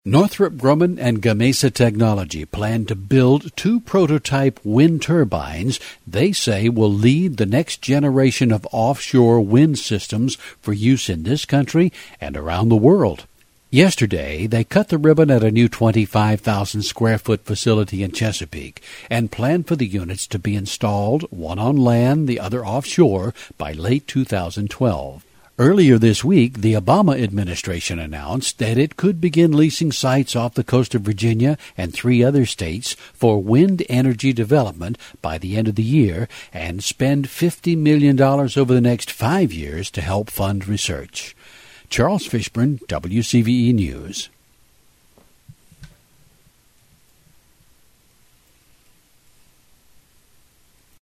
Northrop Grumman and Gamesa Technology plan to build 2 prototype wind turbines they say will lead the next generation of offshore wind systems for use in this country and around the world. Yesterday, they cut the ribbon at a new 25,000 square foot facility in Chesapeake and plan for the units to be installed, one on land, the other offshore, by late 2012. Earlier this week, the Obama administration announced that it could begin leasing sites off the coast of Virginia and 3 other states for wind energy development by the end of the year and spend $50 million over the next 5 years to help fund research. Charles Fishburne, WCVE News.